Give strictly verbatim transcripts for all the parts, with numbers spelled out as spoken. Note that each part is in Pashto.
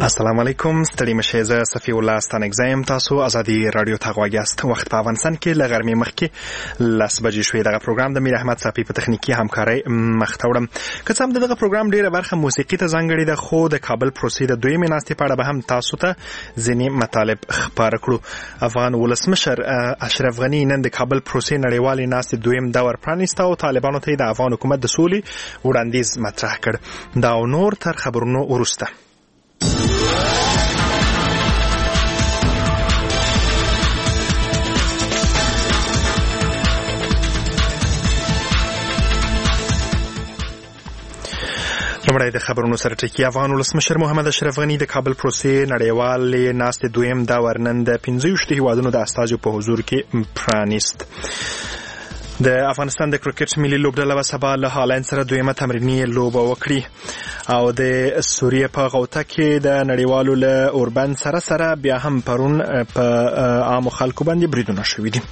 السلام علیکم، ستړي مشه. زه صفی الله ستانګزم. تاسو ازادي رادیو ته غواړئ. وخت په افغانستان کې ل غرمې مخکې لاس بجې شوې. دغه پروګرام د میر احمد صافي په تخنیکی همکارۍ مختوړم. که څه هم دغه پروګرام ډیره برخه موسیقي ته ځانګړې ده، خو د کابل پروسې د دویمې ناستې په اړه به هم تاسو ته ځینې مطالب خبر کړو. افغان ولسمشر اشرف غنی نن د کابل پروسې نړیوالې ناستې دویم دور پرانیسته او طالبانو ته د افغان حکومت د سولې وړاندیز مطرح کړ. دا او نور تر خبرونو وروسته. لومړی د خبرونو سره ټکی. افغان ولسمشر محمد اشرف غنی د کابل پروسې نړیوالې ناستې دویم دور نن د پنځه ویشت هیوادونو د استازو په حضور کې پرانیست. د افغانستان د کرکټ ملي لوبډله به سبا له هالند سره دویمه تمریني لوبه وکړي او د سوریې په غوطه کې د نړیوالو له اوربند سره سره بیا هم پرون په عامو خلکو باندې بریدونه شوي دي.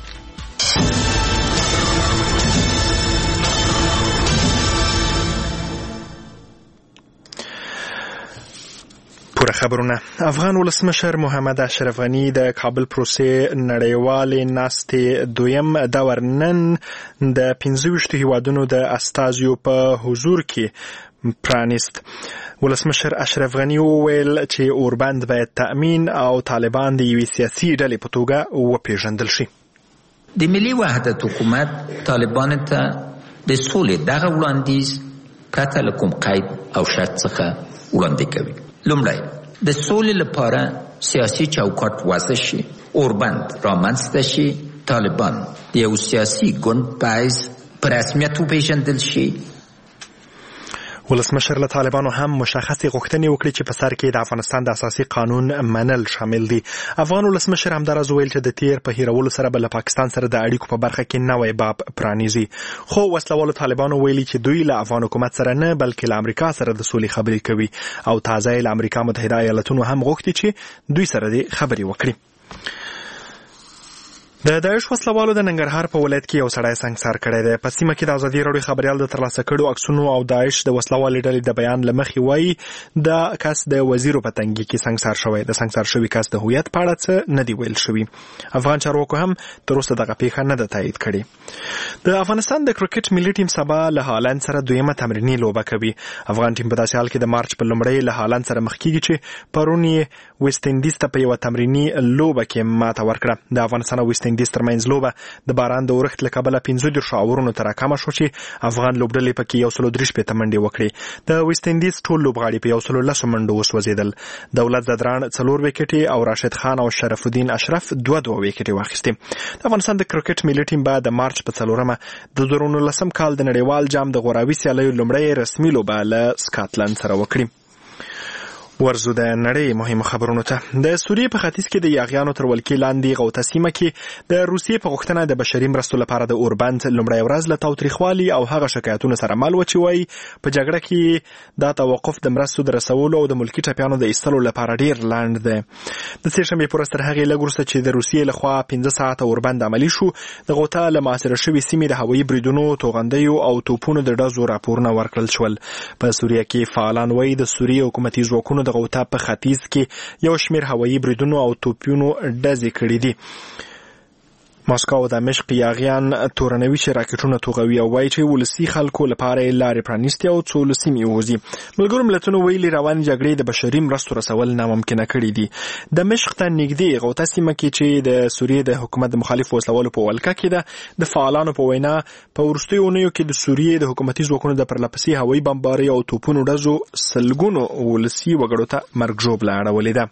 پوره خبرونه. افغان ولسمشر محمد اشرف غنی د کابل پروسې نړیوالې ناستې دویم دور نن د پنځه ویشت هیوادونو د استازو په حضور کې پرانیست. ولسمشر اشرف غنی وویل چې اوربند باید تأمین او طالبان د یوې سیاسي ډلې په توګه وپیژندل شي. د ملي وحدت حکومت طالبان ته د سولې دغه وړاندیز پرته له کوم قید او شرط څخه وړاندې کوي. لومړی د سولې لپاره سیاسي چوکاټ وضع شي، اوربند رامنځته شي، طالبان د یو سیاسي ګوند په حیث په رسمیت وپېژندل شي. ولسمشر له طالبانو هم مشخصې غوښتنې وکړي چې په سر کې د افغانستان د اساسي قانون منل شامل دي. افغان ولسمشر همداراز وویل چې د تیر په هیرولو سره به له پاکستان سره د اړیکو په برخه کې نوی باب پرانیزي. خو وسلوالو طالبانو ویلي چې دوی له افغان حکومت سره نه بلکې له امریکا سره د سولې خبرې کوي او تازه له امریکا متحده ایالاتونو هم غوښتي چې دوی سره د خبرې وکړي. د داعش وسلوالو د ننګرهار په ولایت کې یو سړی سنګسار کړی دی. په سیمه کې د ازادي راډیو خبریال د ترلاسه کړو عکسونو او داعش د وسلوالې ډلې د بیان له مخې وایي د کس د وزیر په تنګي کې سنګسار شوی. د سنګسار شوی کس د هویت په اړه څه نه دی ویل شوی. افغان چارواکو هم تر اوسه دغه پیښه نه ده تایید کړې. د افغانستان د کرکټ ملي ټیم سبا له هالند سره دویمه تمریني لوبه کوي. افغان ټیم په داسې حال کې د مارچ په لومړۍ له هالند سره مخ کیږي چې پرون یې ویسټ انډیز ته په یوه تمریني لوبه کې ماته ورکړه. د افغانستان او ویسټ انډیز ترمنځ لوبه د باران د اورښت له کبله پنځه دېرشو اورونو ته راکمه شو چې افغان لوبډلې پکې یو سلو درې شپېته منډې وکړې. د ویسټ انډیز ټول لوبغاړي په یو سلو لسو منډو وسوځېدل. دولت زدران څلور ویکټې او راشد خان او شرف الدین اشرف دوه دوه ویکټې واخیستې. د افغانستان د کرکټ ملي ټیم به د مارچ په څلورمه د دوه زره نولسم کال د نړیوال جام د غوراوي سیالیو لومړۍ رسمي لوبه له سکاټلند سره وکړي. ورزو د نړۍ مهمه خبرونو ته. د سوریې په ختیځ کې د یاغیانو تر ولکې لاندې غوطه سیمه کې د روسیې په غوښتنه د بشري مرستو لپاره د اوربند لومړی ورځ له تاوتریخوالي او هغه شکایتونو سره مل و چې وایي په جګړه کې دا توقف د مرستو د رسولو او د ملکي ټپیانو د ایستلو لپاره ډیر لاند دی. د سې شنبې په ورځ تر هغې لږ وروسته چې د روسیې لخوا پنځه ساعته اوربند عملي شو، د غوطه له محاصره شوې سیمې د هوایي بریدونو، توغندیو او توپونو د ډزو راپورونه ورکړل شول. په سوریه کې فعالان وایي د سوریې حکومتي ځواکونو د غوطه په ختیځ کې یو شمیر هوایي بریدونو او توپونو ډزې کړې دي. ماسکو او دمشق یاغیان تورنوي چې راکټونه توغوي او وایي چې ولسي خلکو لپاره لارې پرانیستي او څو له سیمې ووځي. ملګرو ملتونو ویلي روانې جګړې د بشري مرستو رسول ناممکنه کړي دي. دمشق ته نږدې غوطه سیمه کې چې د سوریې د حکومت د مخالف وسلوالو په ولکه کې ده، د فعالانو په وینا په وروستیو اونیو کې د سوریې د حکومتي ځواکونو د پرلپسې هوایي بمبارۍ او توپونو ډزو سلګونو ولسي وګړو ته مرګ ژوبله اړولې ده.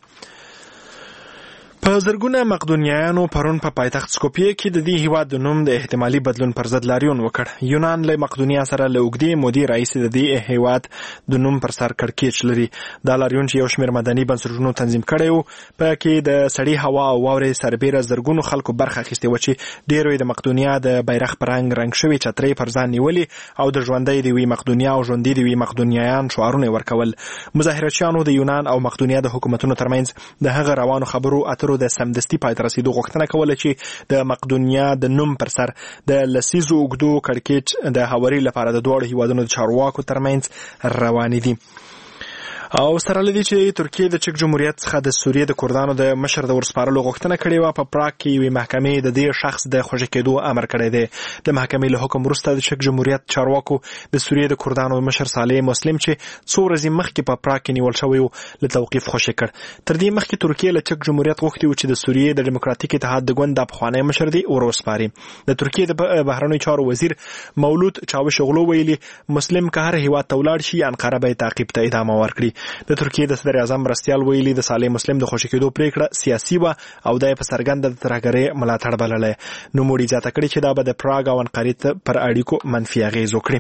په زرګونه مقدونیایانو پرون په پایتخت سکوپیه کې د دې هیواد د نوم د احتمالي بدلون پر ضد لاریون وکړ. یونان له مقدونیا سره له اوږدې مودې راهیسې د دې هیواد د نوم پر سر کړکېچ لري. دا لاریون چې یو شمېر مدني بنسټونو تنظیم کړی و، په کې د سړې هوا او واورې سربیره زرګونو خلکو برخه اخیستې وه چې ډېرو یې د مقدونیا د بیرغ په رنګ رنګ شوې چترۍ پر ځان نیولې او د ژوندی د وي مقدونیا او ژوندي د وي مقدونیایان شعارونه ورکول. مظاهرچیانو د یونان او مقدونیا د حکومتونو ترمنځ د هغه روانو خبرو اترو د سمدستي پای ته رسیدو غوښتنه کوله چې د مقدونیا د نوم پر سر د لسیزو اوږدو کړکېچ د هواري لپاره د دواړو هیوادونو د چارواکو ترمنځ روانې دي. او سره لدی چې ترکیه د چک جمهوریت څخه د سوریې د کردانو د مشر د ورسپارلو غوښتنه کړې و. په پراګ کې یوې محکمې د دې شخص د خوشی کېدو امر کړی دی. د محکمې له حکم وروسته د چک جمهوریت چارواکو د سوریې د کردانو مشر صالح مسلم چې څو ورځې مخکې په پراګ کې نیول شوی و له توقیف خوشی کړ. تر دې مخکې ترکیه له چک جمهوریت غوښتي و چې د سوریې د ډیموکراتیک اتحاد د ګوند د پخوانی مشر دی ورسپاري. د ترکیه د بهرنیو چارو وزیر مولود چاوشغلو ویلي مسلم که هر هیواد ته ولاړ شي انقره به تعقیب ته ادامه ورکړي. د ترکیه د صدر اعظم مرستیال ویلي د صالح مسلم د خوشی کېدو پریکړه سیاسي و او د په څرګنده د ترهګرۍ ملاتړ بللی. نوموړي زیاته کړې چې دا به د پراګ او انقرې پر اړیکو منفي اغېز وکړي.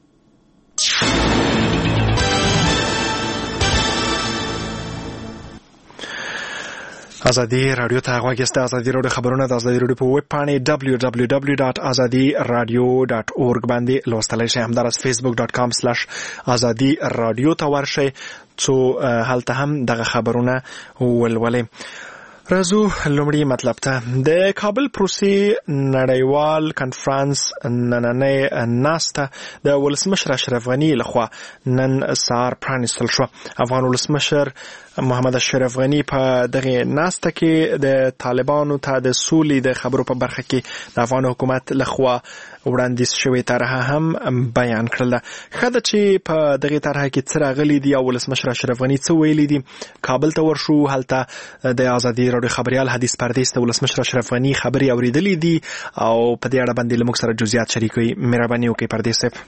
ازادي رادیو ته غوږ یاست. ازادي رادیو خبرونه د ازادي رادیو په ویب پاڼې دبلیو دبلیو دبلیو ډاټ ازادي رادیو ډاټ اورګ باندې لوستلی شئ. همداراز فیسبوک ډاټ کام سلاش ازادي رادیو ته ورشئ څو هلته هم دغه خبرونه ولولئ. راځو لومړی مطلب ته. د کابل پروسې نړیوال کنفرانس نننۍ ناسته د ولسمشر اشرف غني لخوا نن سهار پرانیستل شو. افغان ولسمشر محمد اشرف غني په دغه ناسته کې د طالبانو ته د سولې د خبرو په برخه کې د افغان حکومت لخوا وړاندیز شوی طرحه هم بیان کړل. خاطر چې په دغه طرحه کې څه راغلي دي او ولسمشر اشرف غني څه ویلي دي. کابل ته ورشو، هلته د ازادي رادیو خبريال حدیث پردیس ته ولسمشر اشرف غني خبري اوریدلې دي او په دې اړه باندې لمک سره جزئیات شریکوي. مهرباني وکړئ پردیس صاحب.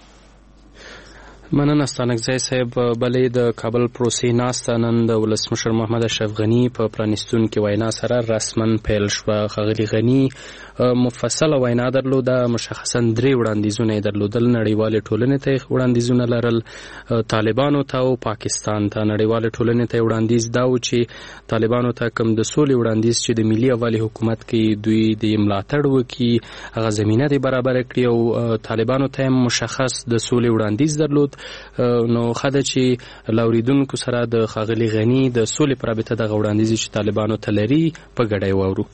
مننه ستانکزی صاحب. بلې د کابل پروسې ناسته نن د ولسمشر محمد اشرف غني په پرانیستونکې وینا سره رسما پیل شوه. ښاغلي غني مفصله وینا درلوده، مشخصا درې وړاندیزونه یې درلودل. نړیوالې ټولنې ته وړاندیزونه لرل، طالبانو ته او پاکستان ته. نړیوالې ټولنې ته وړاندیز دا و چې طالبانو ته کوم د سولې وړاندیز چې د ملي یووالي حکومت کې دوی د ملاتړ وکړي هغه زمینه دې برابره کړي او طالبانو ته مشخص د سولې وړاندیز درلود. نو خاطر چې لاوریدونکو سره د ښاغلي غني د سولې پر رابطه دغه وړاندیز چې طالبانو ته لري په ګډه واورو.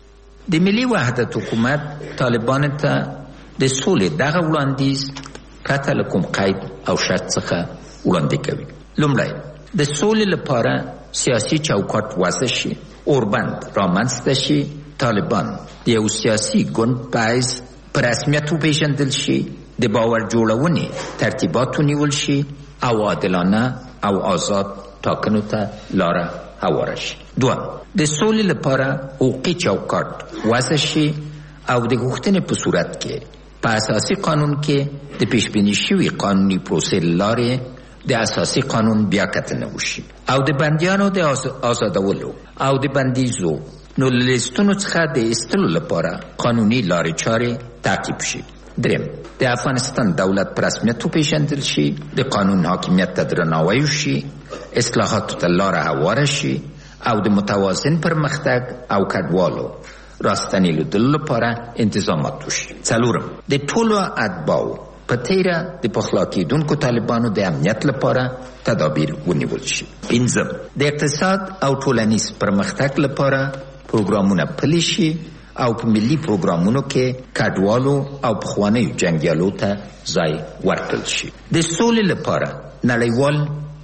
د ملي وحدت حکومت طالبانو ته د سولې دغه وړاندیز پرته له کوم قید او شرط څخه وړاندې کوي. لومړی د سولې لپاره سیاسي چوکاټ وضع شي، اوربند رامنځته شي، طالبان د یو سیاسي ګوند په حیث په رسمیت وپېژندل شي، د باور جوړونې ترتیبات ونیول شي او عادلانه او آزاد ټاکنو ته لاره هواره شي. دوم د سولې لپاره حقوقي چوکاټ وضع شي او د غوښتنې په صورت کې په اساسي قانون کې د پیشبیني شوي قانوني پروسې لارې د اساسي قانون بیا کتنه وشي او د بندیانو د آزادولو او د بندیزو نو لیستونو څخه د ایستلو لپاره قانوني لارې چارې تعقیب شي. دریم د افغانستان دولت په رسمیت وپېژندل شي، د قانون حاکمیت ته درناوی وشي، اصلاحاتو ته لاره هواره شي او د متوازن پرمختګ او کډوالو راستنېدلو لپاره انتظامات وشي. څلورم د ټولو اتباعو په تیره د پخلا کېدونکو طالبانو د امنیت لپاره تدابیر ونیول شي. پنځم د اقتصاد او ټولنیز پرمختګ لپاره پروګرامونه پلي شي او په ملي پروګرامونو کې کډوالو او پخوانیو جنګیالو ته ځای ورکړل شي. د سولې لپاره نړیوال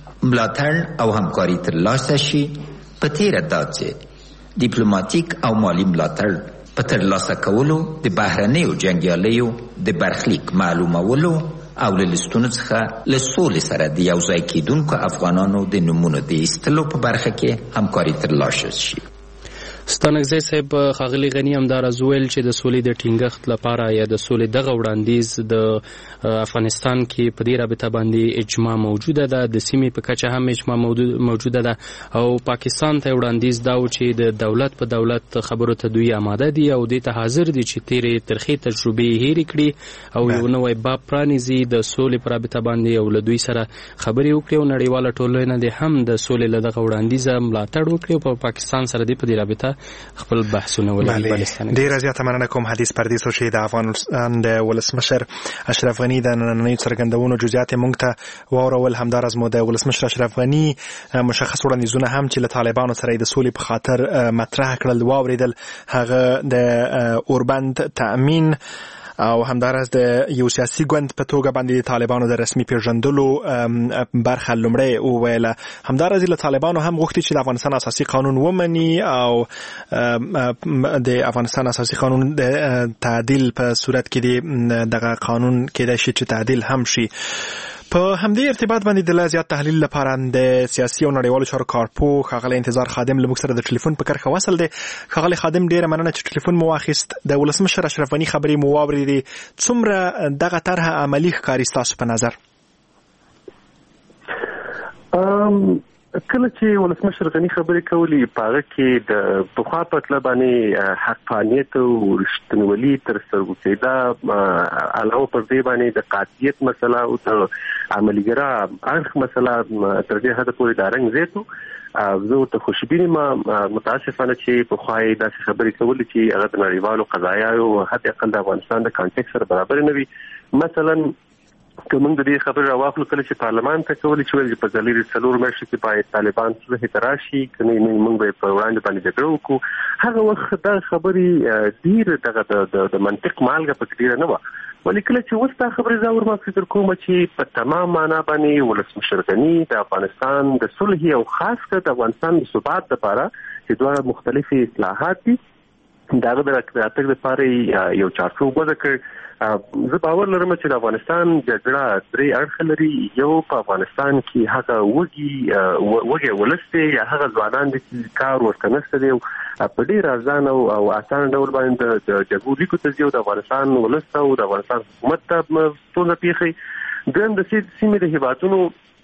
ملاتړ او همکاري ترلاسه شي. په تیره دا چې ډیپلوماټیک او مالي ملاتړ په ترلاسه کولو د بهرنیو جنګیالیو د برخلیک معلومولو او له لستونو څخه له سولې سره د یو ځای کېدونکو افغانانو د نومونو د ایستلو په برخه کې همکاري ترلاسه شي. ستانکزی صاحب ښاغلي غني همداراز ویل چې د سولې د ټینګښت لپاره یا د سولې دغه وړاندیز د افغانستان کې په دې رابطه باندې اجماع موجوده ده، د سیمې په کچه هم اجماع موجوده ده او پاکستان ته وړاندیز دا و چې د دولت په دولت خبرو ته دوی آماده دي او دې ته حاضر دي چې تیرې ترخې تجربې هېرې کړي او یو نوی باب پرانیزي د سولې په رابطه باندې او له دوی سره خبرې وکړي او نړیواله ټولنه دې هم د سولې له دغه وړاندیزه ملاتړ وکړي او په پاکستان سره دې په دې رابطه خپل بحثونه ولري. ډېره زیاته مننه کوم حدیث پردیس چې د افغانستان د ولسمشر اشرف غني د نننۍ څرګندونو جزئیات موږ ته واورول. همداراز مو د ولسمشر اشرف غني مشخص وړاندیزونه هم چې له طالبانو سره د سولې په خاطر مطرح کړل واوریدل. هغه د اوربند تأمین او همدارس د یو سیاسي ګوند په توګه باندې طالبانو د رسمي پیژندلو برخه لومړی وویله. همدارس له طالبانو هم غوښتي چې د افغانستان اساسي قانون ومني او د افغانستان اساسي قانون د تعدیل په صورت کې د دغه قانون کېدای شي چې تعدیل هم شي. په همدې ارتباط باندې د لا زیات تحلیل لپاره د سیاسي او نړیوالو چارو کارپوه ښاغلی انتظار خادم له موږ سره د ټلیفون په کرښه وصل دی. ښاغلی خادم ډیره مننه چې ټلیفون مو واخیست. د ولسمشر اشرف غني خبرې مو واورېدې. څومره دغه طرحه عملي ښکاري ستاسو په نظر؟ کله چې ولسمشر غني خبرې کولې په هغه کې د پخوا په اطلاع باندې حقانیت او رښتینولي تر سترګو کېده، علاوه پر دې باندې د قاطعیت مسله او د عملیګرا اړخ مسله تر دې حد پورې د رنګ زیاتو. زه ته خوشبینه ما متاسفانه چې په خوای داسې خبرې کولې چې هغه د نړیوالو قضایاو او حتی اقل د افغانستان د کانټیکس سره برابر نه وي. مثلا کوم د دې خبرې راوخلو کله چې پارلمان ته کولې چې ولې په ځلې څلور میاشتې کې باید طالبان صلح ته راشي کني موږ به په وړاندې باندې جګړه وکړو. هغه وخت دا خبرې ډیر دغه د منطق مالګه پکې ډیر نه و، ولې کله چې وستا خبرې زاور ما فکر کوم چې په تمام معنا باندې ولسمشر غني د افغانستان د صلح او خاص کر د افغانستان د ثبات لپاره چې دوه مختلفي اصلاحات دي داغه د راتګ لپاره یو چارڅوب وځ کړ. زه باور لرم چې د افغانستان جګړه درې اړخ لري. یو په افغانستان کې هغه وږي وږي ولسته یا هغه ځوانان چې کار ورکنهسته دي په ډیر ارزان او اسان ډول باندې د جګړو لیکو ته د افغانستان ولسته او د افغانستان حکومت ته ټول پیخي دغه د سیمې د هیوادونو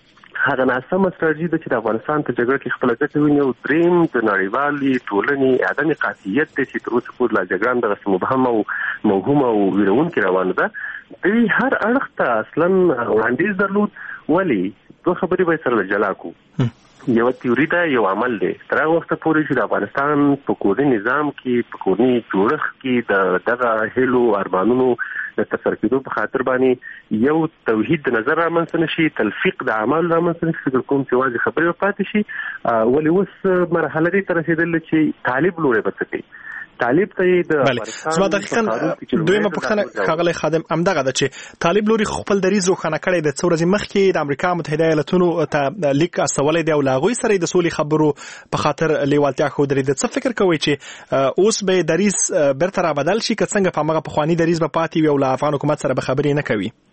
هغه ناسمه ستراتیژي ده چې د افغانستان ته جګړه کې خپل ځای ویني او دریم د نړیوالې ټولنې عدم قاطعیت دی چې تر اوسه پورې لا جګړه د مبهم او موهوم او ویرونکې روانه ده. د هر اړخ ته اصلا وړاندیز درلود، ولی دوه خبرې به سره جلا کو. یو تیوري ده یو عمل دی. تر هغه وخت پورې چې د افغانستان په کورني نظام کې په کورني جوړښت کې د دغه هیلو ارمانونو د تفکر په خاطر باندې یو توحید د نظر رامنځته نشي، تلفیق د اعمال رامنځته نشي، فکر کوم چې واځي خبرې پاتې شي. ولې اوس مرحله دې تر رسیدلې چې طالب لوري بچي طالب ته د افغانستان دقیقاً دویمه پوښتنه ښاغلی خادم همدغه ده چې طالب لوري خپل دریځ روښانه کړی د څو ورځې مخکې د امریکا متحده ایالاتونو ته لیک استولی دی او له هغوی سره د سولې خبرو په خاطر لیوالتیا ښودلې ده. څه فکر کوئ چې اوس به دریځ بیرته رابدل شي که څنګه په همغه پخواني دریځ به پاتې وي او له افغان حکومت سره به خبرې نه کوي؟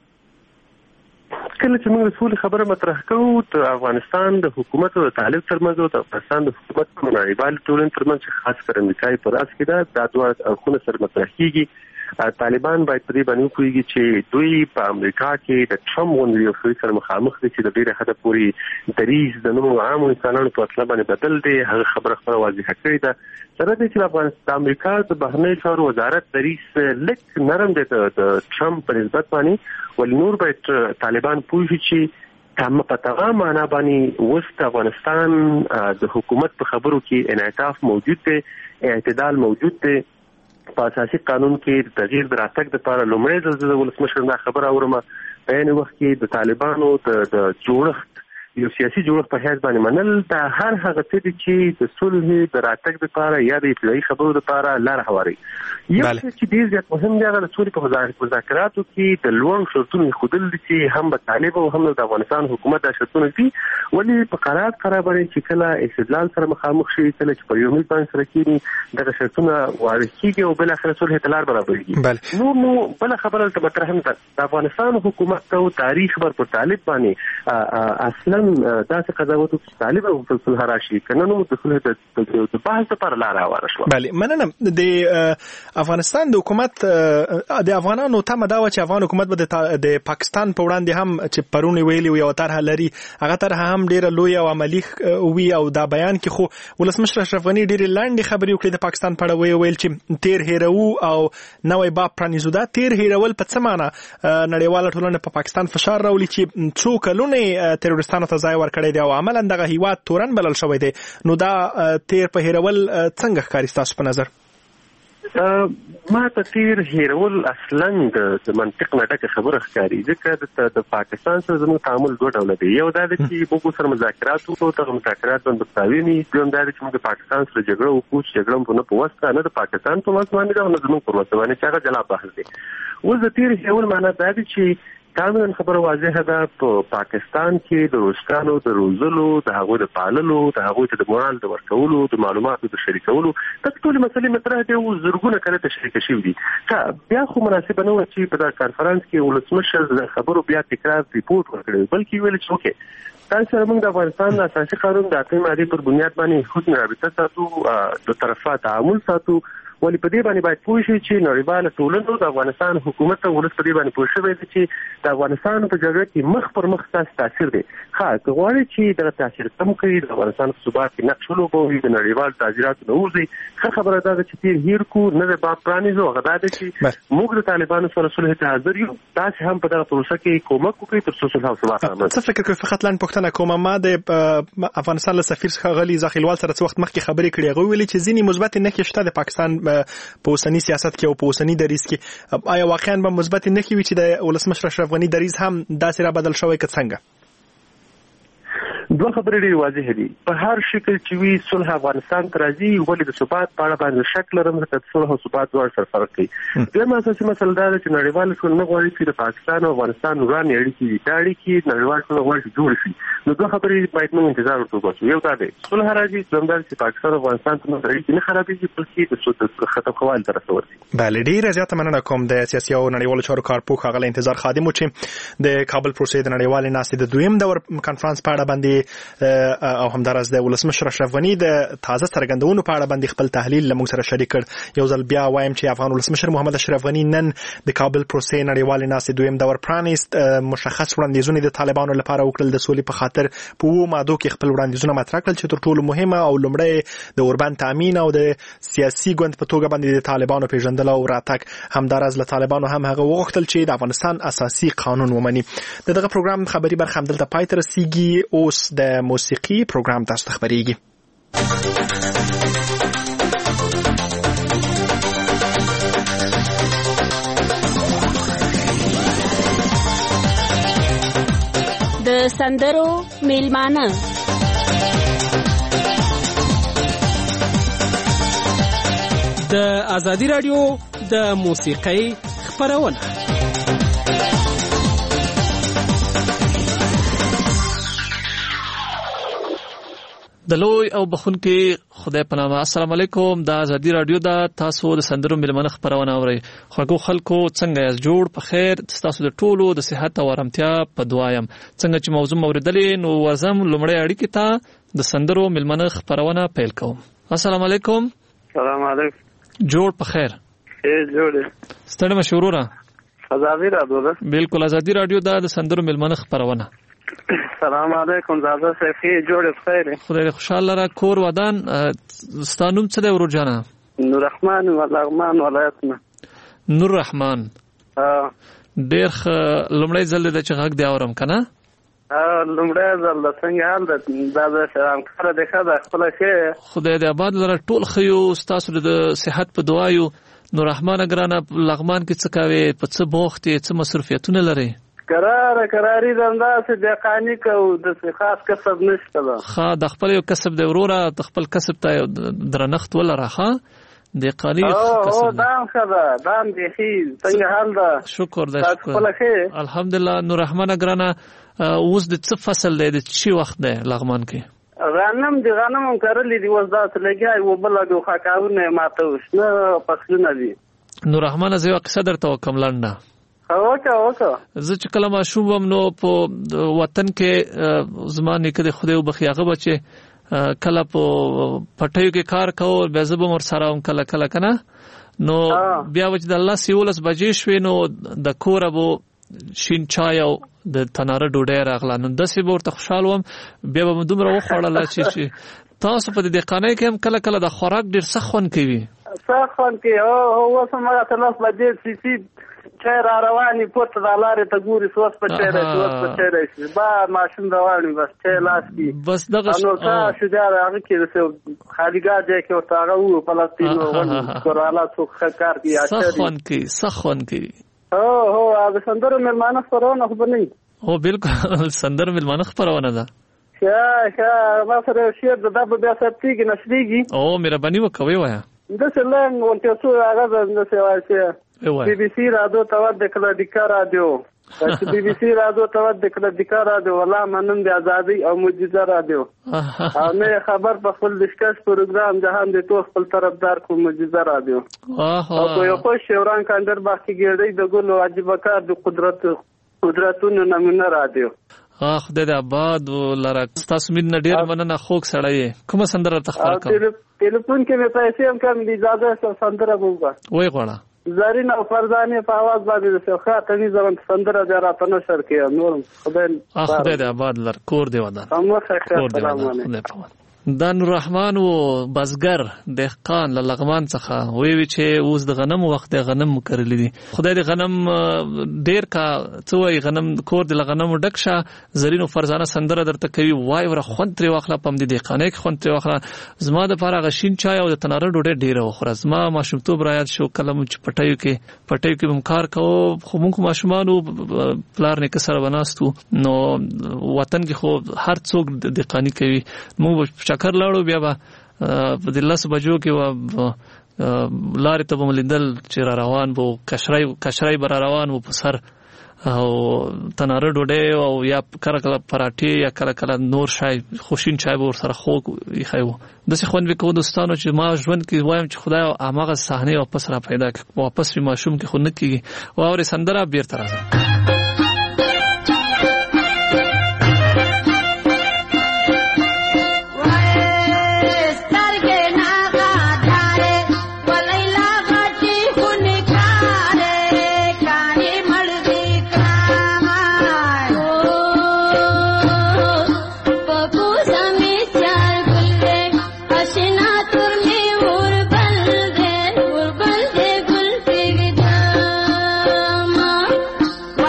کله چې موږ د سولې خبره مطرح کوو د افغانستان د حکومت او د طالب ترمنځ او د افغانستان د حکومت په نړیوال ټولنې ترمنځ خاص کر امریکایي په راس کې ده دا دوه اړخونه سره مطرح کیږي. طالبان باید په دې باندې وپوهیږي چې دوی په امریکا کې د ټرمپ غوندې یو څه سره مخامخ دي چې د ډېرې حده پورې دریځ د نورو عامو انسانانو په اطلاع باندې بدل دی. هغه خبره خپله واضحه کړې ده. سره دې چې د افغانستان امریکا د بهرنیو چارو وزارت دریځ لږ نرم دی د ټرمپ په نسبت باندې، ولې نور باید طالبان پوه شي چې تم په تمام معنا باندې اوس د افغانستان د حکومت په خبرو کې انعطاف موجود دی، اعتدال موجود دی. په اساسي قانون کې تغییر دراتک د لپاره لومړی ځل د ولسمشر نه خبره اورم په عین وخت کې د طالبانو د جوړښت یو سیاسي جوړښت په حیث باندې منل دا هر هغه څه چې د صلح دراتک د لپاره یا د ابتدایي خبرو لپاره لار هواري. یو څه چې ډیر زیات مهم دی هغه د صلح په مذاکراتو کې د لوړ شرطونو خودل دي چې هم د طالب او هم د افغانستان حکومت د شرطونو دي، ولې په قرار قرار باندې چې کله استدلال سره مخامخ شي کله چې په یو مل باندې سره کېږي دغه شرطونه وارد کیږي او بل اخر صلح ته لار برابرېږي. نو نو بل خبره ته مطرح هم ده د افغانستان حکومت او تاریخ بر پر طالب باندې اصلا دا څه قضاوت چې طالب او فلسفه راشي کنه نو د صلح د بحث لپاره لار هواره شو. بله مننه. د افغانستان د حکومت د افغانانو تمه دا و چې افغان حکومت به د پاکستان په وړاندې هم چې پرونی ویلي یو طرح لري هغه طرح هم ډیره لوی او عملی وي او دا بیان کې خو ولسمشر اشرف غني ډیره لاندې خبرې وکړې د پاکستان په اړه ویل چې تیر هیرو او نوې باب پرانیزو. دا تیر هیرول په څه معنی نړیواله ټولنه په پاکستان فشار راولي چې څو کلونه تروریستانو ته ځای ورکړی دی او عملاً دغه هیواد تورن بلل شوی دی، نو دا تیر په هیرول څنګه ښکاري ستاسو په نظر؟ ما ته تیر هیرول اصلا د منطق نه ډکه خبره ښکاري، ځکه د پاکستان سره زموږ تعامل دوه ډوله دی. یو دا دی چې موږ سره مذاکرات وکړو، دغه مذاکرات باندې متفاوم دي. دویم دا دی چې موږ پاکستان سره جګړه وکړو، چې جګړه مو نه په وسه نه د پاکستان په وسه باندې ده، نه زموږ په وسه باندې، چې هغه جلا بحث دی. اوس د تیر هیرول معنا دا دی چې قانون خبره واضحه ده، په پاکستان کې د روسانو د روزلو، د هغوی د پاللو، د هغوی ته د مورال د ورکولو، د معلوماتو د شریکولو، دا ټول مسلې مطرح دي او زرګونه کله تشریح شوي دي. بیا خو مناسبه نه و چې په دا کانفرنس کې ولسمشر د خبرو بیا تکرار ریپورت ورکړي، بلکې ویل چې اوکې تاسو سره موږ د افغانستان د اساسي قانون د اتمې مادې پر بنیاد باندې حسن رابطه ساتو، د طرفه تعامل ساتو، ولې په دې باندې باید پوه شي چې نړیواله ټولنه د افغانستان حکومت او ولس په دې باندې پوه شوی دی چې د افغانستان په جګړه کې مخ پر مخ تاسو تاثیر دی. ها که غواړي چې دغه تاثیر کم کړي، د افغانستان په ثبات کې نقش ولوبوي، د نړیوال تعزیراتو نه وځي، ښه خبره ده چې تیر هیر کو نه د باب پرانیزو. هغه دا دی چې موږ د طالبانو سره صلح ته حاضر یو، تاسو هم په دغه پروسه کې کومک وکړئ تر څو صلح او ثبات رامنځته. څه فکر کوئ؟ فقط لاندې پوښتنه کوم، ما د افغانستان له سفیر څخه غلي ځخیلوال سره څه وخت مخکې خبرې کړې، هغه ویلي چې ځینې مثبت نښې شته د پاکستان په اوسني سیاست کې او په اوسني دریځ کې. آیا واقعا به مثبت نښې وي چې د ولسمشر اشرف غني دریځ هم داسې را بدل شوی که څنګه؟ دوه خبرې ډېرې واضحې دي. په هر شکل چې وي صلح افغانستان ته راځي، ولې د ثبات په اړه باندې شک لرم چې صلح او ثبات دواړه سره فرق کوي. دویمه اساسي مسله دا ده چې نړیوال ټولنه غواړي چې د پاکستان او افغانستان نوراني اړیکې دي، دا اړیکې نړیوال ټولنه غواړي چې جوړ شي. نو دوه خبرې باید موږ انتظار ورته وکړو. یو دا دی صلح راځي، دویم دا چې پاکستان او افغانستان ته اړیکې نه خرابېږي، بلکې د ختم کولو ته رسوري. بله، ډېره زیاته مننه کوم د سیاسي او نړیوالو چارو کارپوه ښاغلی انتظار خادم چې د کابل پروسې د نړیوالې ناستې د دویم دور کنفرانس په اړه باندې او همدارس د ولسمشر اشرف غني د تازه څرګندونو په اړه باندې خپل تحلیل لموږ سره شریک کړ. یو ځل بیا وایم چې افغان ولسمشر محمد اشرف غني نن د کابل پروسې نړیوالې ناستې دویم دور پرانیست. مشخص وړاندیزونه د طالبانو لپاره وکړل، د سولې په خاطر په وو مادو کې خپل وړاندیزونه مطرح کړل چې تر ټولو مهمه او لومړی د اوربند تامین او د سیاسي ګوند په توګه باندې د طالبانو پیژندل او راتګ. همدارس له طالبانو هم هغه وغوښتل چې د افغانستان اساسي قانون ومني. دغه پروګرام خبري برخه هم دلته پای ته رسیږي. اوس د موسیقي پروګرام تاسو ته خبريږي. د سندرو میلمانه د ازادي رادیو د موسیقۍ خبرونه. د لوی او بخونکي خدای په نامه، السلام علیکم. د ازادي رادیو دا تاسو د سندرو میلمنه خبرونه اورئ. خلکو خلکو څنګه یاست؟ جوړ په خیر؟ تاسو د ټولو د صحت او آرامتیا په دعا یم. څنګه چې موضوع موریدلې نو ورزم لومړی اړیکې ته د سندرو میلمنه خبرونه پیل کوم. السلام علیکم. سلام علیکم. جوړ په خیر؟ ای جوړ. ستړي مشوره؟ ازادي رادیو ده. بالکل ازادي رادیو دا د سندرو میلمنه خبرونه. سلام علیکم. زاده صفی جوړ بخیر. خدای خوشاله را کور ودان. ستانوم څه دی ورور جانه؟ نور رحمان ولغمان ولایتنا. نور رحمان. ها ډیر لومړی ځل د چې غږ دی اورم کنه؟ ها لومړی ځل د څنګه حال د زاده سلام کړه د خدا خپل شه. خدای دې آباد لره ټول خيو تاسو د صحت په دعایو. نور رحمان ګرانه لغمان کې څه کوي؟ په څه بوختي څه مصرفیتونه لري؟ قرار قراری دنده چې د قانی کو د خاص کسب نشته ده. خا د خپل یو کسب دی وروره، د خپل کسب ته درنښت ولره. ښه د قانی کسب او دام خدا دام دی خي څنګه حال ده؟ شکر ده شکر الحمدلله. نور رحمان ګرانه اوس د څه فصل دی؟ د چی وخت دی لغمان کې؟ غنم دی غنم هم کرلې دی وځ داس لګای و بل د خاکاونه ماته وشنه فصلونه دي. نور رحمان زه یو قصه درته وکم لنډه. اوکه اوکه. زه چې کله ماشوم وم نو په وطن کې زمانه کې د خدای وبخیاغه بچي کله په پټیو کې کار کاوه، به زه به مر سره هم کله کله کنه. نو بیا چې د الله سیولس بجې شوې نو د کور ابو شین چای او د تناره ډوډۍ راغله. نو داسې به ورته خوشاله وم. بیا به مې دومره وخوړله چې تاسو په دې قانې کې هم کله کله د خوراک ډېر سخت خوند کوي. سخت خوند کوي. او اوس هم هغه تلس بجې سي سي چې را رواني پورته د لارې ته ګوري سوس په چیرې سوس په چیرې با ماشین رواني بس چې لاس کی بس دغه نو څه شجاع هغه کې څه خالیګا دې کې ورته هغه وو فلسطین او کورالا څو کار دی سخون کې سخون کې او هو هغه سندره مېلمانه خبرونه خو نه هو بالکل سندره مېلمانه خبرونه ده ښه ښه ما سره شعر د دبه بیا ثبتېږي نشریږي او مهرباني وکوي وایا د سلام ورته څو هغه د سیواسه بی بی سی رادیو تود کله د کار رادیو چې بی بی سی رادیو تود کله د کار رادیو ولا منن د ازادي او معجزه رادیو او نه خبر په خپل ډسکس پروګرام جهان د تو خپل طرفدار کو معجزه رادیو او یو خو شوران کاندر باقي ګړې د ګلو عجیب کار د قدرت قدرتونو نمونه رادیو اه خدای دې آباد ولره تاسو مين ډیر مننه خوک سړی کوم سندره تخفل کوم ټلیفون کې مې پیسې هم کم دي اجازه سندره وګورم وای غواړه زرین او فرزانه په आवाज باندې څه خاطري ځوان سندره جرا په نشر کې نور خدای خدای دې آباد لر کور دی ودان امه خیر سلام علیکم د نور رحمان او بزګر دهقان لغمان څخه وی وی چې اوس د غنم وخت د غنم مکرل دي خدای دې غنم ډیر کا څوې غنم کور د غنم ډکشه زرین او فرزانه سندره درته کوي وای ور خوند تر واخله پم دي دهقانې خوند تر واخله زما د پاره غشین چای او د تناره ډوډۍ ډیره وخوره زما ماشومتوب رايات شو کلم چې پټیو کې پټیو کې ممکار کو خو موږ ماشومانو پلار نه کسر بناستو نو وطن کې خو هر څوک دهقانی کوي موږ چکر لاړو بیا به په دلس بجو کې و لارې ته بملیدل چې را روان بو کشرای کشرای بر روان و په سر او تناره ډوډۍ او یا کله کله پراټې یا کله کله نور شای خوشین چای به ور سره خوک یې خایو د څه خوند وکړو دوستانو چې ما ژوند کې وایم چې خدای هغه صحنه واپس را پیدا کړي واپس په ماشوم کې خو نه کیږي او اور سندره بیرته راځي What?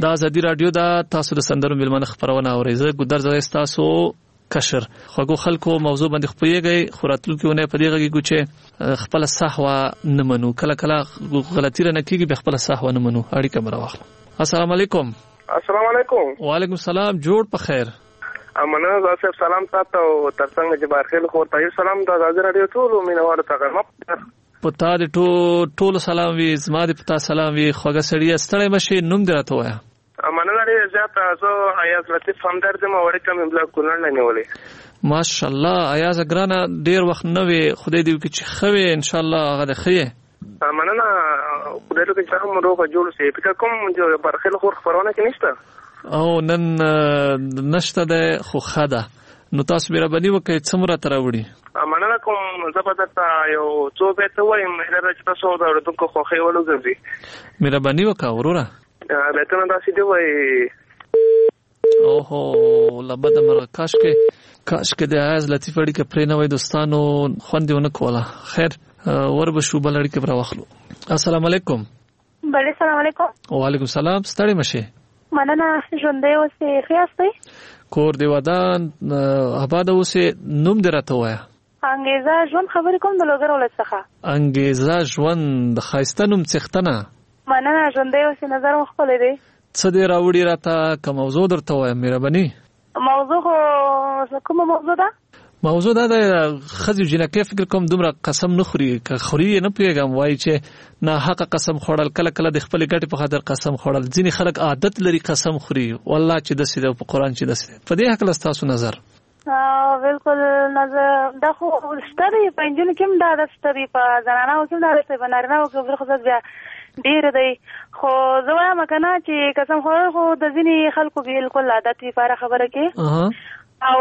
دا ازادي رادیو دا تاسو د سندرو ملمنه خبرونه اورئ. زه ګودر زوی تاسو کشر خوګو خلکو موضوع باندې خپويږي خوراتل کېونه په دې غږی چې خپل صحوا نه منو کله کله غلطی نه کیږي به خپل صحوا نه منو. اړیکه مر واخلو. السلام علیکم. السلام علیکم. وعلیکم السلام. جوړ په خیر. امنه زاسف سلام تاسو ترڅنګ جبار خیل خو ته سلام د ازادي رادیو ټول مینوال ته غرمه پتا د ټول ټول سلام وی زما د پتا سلام وی خوګه سړی ستړی مشه نوم درته وایا. امنه لري زیات تاسو ایاز لطیف همدرد ما وړه کوم بل کولن نه نیولې. ماشاءالله ایاز ګرانه ډیر وخت نه وی خدای دې کې چې خوي ان شاء الله هغه د خيه. امنه نه خدای دې چې هم روغه جوړ شي په کوم جو پر خل خور خبرونه کې نشته او نن نشته ده خو خده نو تاسو مهرباني وکړئ څومره تراوړي. مننه کوم زبردست یو څو به ته وایم مهرباني چې تاسو دا ورته خو خې ولو ګرځي مهرباني وکړه وروره. به ته دا سې دی وای اوهو لبد مر کاش کې کاش کې د عايز لطیف اړي کې پرې نه وای دوستانو خوندونه کوله. خیر ور به شو بل اړي کې برا واخلو. السلام علیکم. بله السلام علیکم. وعلیکم السلام. ستړي مشه مننه ژوندې اوسې خیاستئ کور دی ودان آباد اوسې نوم درته وایا. انګیزه ژوند خبرې کوم د لوګر ولایت څخه. انګیزه ژوند د خایسته نوم څښتنه. مننه ژوندې اوسې نظر مخکل دی. څه دی راوړي راته کوم موضوع درته وایم مهرباني. موضوع خو کومه موضوع ده؟ موضوع دا د خځې جنکه فکر کوم دومره قسم نه خوري که خوري نه پیګم وای چې نه حق قسم خوړل کله کله د خپل ګټې په خاطر قسم خوړل ځینې خلک عادت لري قسم خوري والله چې د سیده په قران چې د سیده په دې حق لستاسو نظر. اه بالکل نظر دا خو ستړي پنځونه کوم دا ستړي په زنانه او کوم دا ستړي په نارینه او کوم خو بیا ډیر دی خو زه وایم کنه چې قسم خوړل خو د ځینې خلکو بالکل عادت لپاره خبره کې او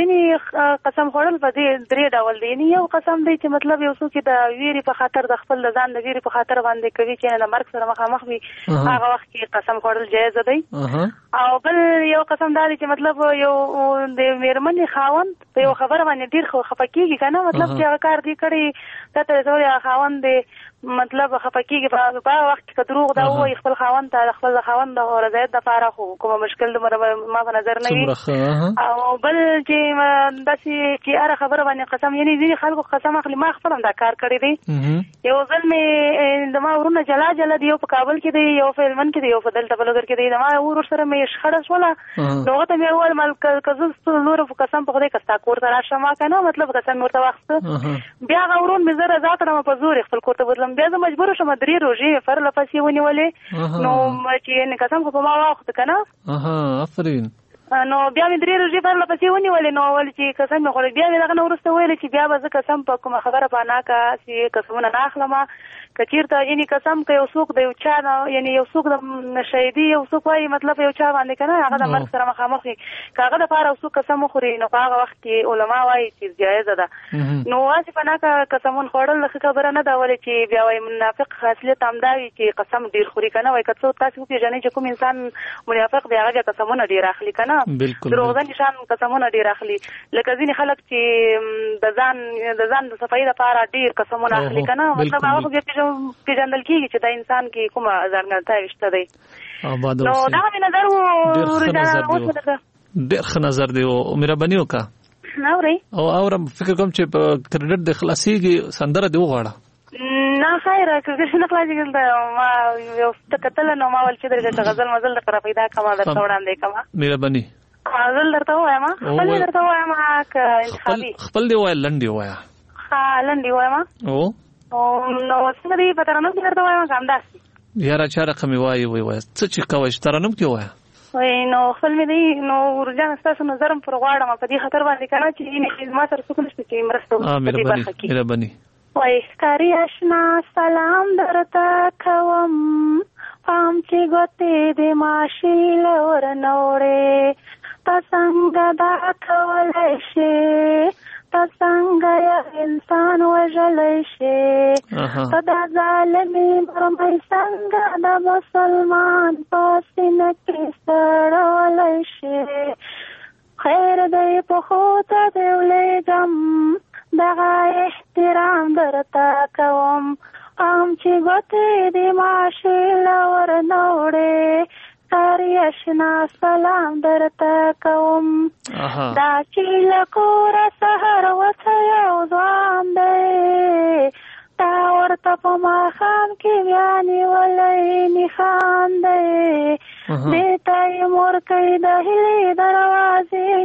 ځینې قسم خوړل په دې درې ډول دي. یو قسم دی چې مطلب یو څوک د ویری په خاطر د خپل ځان د ویری په خاطر باندې کوي چې د مرګ سره مخامخ وي هغه وخت کې قسم خوړل جایز دی. او بل یو قسم دی چې مطلب یو د میرمنې خاوند په یو خبره باندې ډیر خفه کیږي کنه مطلب چې هغه کار دی کړی ته ته یو خاوند دی مطلب خفه کیږي په وخت کې دروغ دا وایي خپل خاوند ته خپل خاوند د رضایت لپاره خو کوم مشکل ما په نظر نه وي. او بل چې داسې چې هر خبره باندې قسم یعنی ځینې خلکو قسم اخلي ما خپل هم دا کار کړی دی. یو ځل مې د ما ورونه جلا جلا دی یو په کابل کې دی یو په هلمند کې دی یو په دلته بلوګر کې دی د ما ور سره مې شخړه شوله نو ته مې وویل مال کزه لور په قسم په خدای کستا کور ته راشه ما کنه مطلب قسم ورته واخسته بیا غورون مې زره ذات را په زور خپل کور ته بدلم بیا زه مجبور شوم درې روزې فر لپسې ونیولې نو چې قسم په ما واخته کنه. اها افرین. نو بیا مې درې روزې پر لپسې ونیولې نو ول چې قسم مې خوړل بیا مې دغه نو ورسته ویل چې بیا به زه قسم په کومه خبره باندې کا چې قسمونه نه اخلم کچیرته یعنی قسم که یو څوک د یو چا نه یعنی یو څوک د شهیدی یو څوک وایي مطلب یو چا باندې کنه هغه د مرګ سره مخامخ وي هغه د پاره څوک قسم خوري نو هغه وخت کې علما وایي چې جایز ده. نو واجب نه کا قسمون خوړل خبره نه دا ولې چې بیا وایي منافق خاصیت هم دا وي چې قسم ډیر خوري کنه وایي کڅو تاسو پیژنې چې کوم انسان منافق دی هغه قسمونه ډیر اخلي کنه دروغجن نشان قسمونه ډیر اخلي لکه ځینې خلک چې د ځان د ځان د صفای لپاره ډیر قسمونه اخلي کنه مطلب هغه پیژندل کیږي چې دا انسان کې کومه ځانګړتیا شته دی. نو دا مې نظر وو ورجا ډېر ښه نظر دی او مهرباني وکړه نوري او اورم فکر کوم چې په کریډټ د خلاصيږي سندره دی وغواړه نه خیر کله نه خلاصيږي دا ما یو تکتل نو ما ول چې درته غزل مزل د قرا پیدا کما د وړاندې کما مهرباني غزل درته وایم خپل درته وایم ک انتخابي خپل دی وای لنډي وایا ها لنډي وایم او او نو څنګه دی په ترنم کې درته وایم کوم داسي یاره چا رقم وای وای وای څه چې کوي ترنم کې وای وای نو خپل مې دی نو ورجان تاسو نظرم پر غواړم په دې خطر باندې کنه چې نه خدمت سره څه نشته چې مرسته مهرباني مهرباني وای ستاري آشنا سلام درته کوم پام چې ګوتې دې ماشي لور نوړې تاسو دا کولای شي تاسو یا انسان وجلای شي صدا ظالمي برمای څنګه د مسلمان پاسینه کې سړولای شي خیر دې په خوته دې ولېږم دغه احترام درته کوم ام چې ګوتې دې ماشي لور نوړې ساري اشنا سلام درته کوم دا چې لکور سحر وڅ یو ځوان دی تا ورته په ماښام کې بیا نیولی نښان دی دې ته یې مورکۍ د هیلې دروازې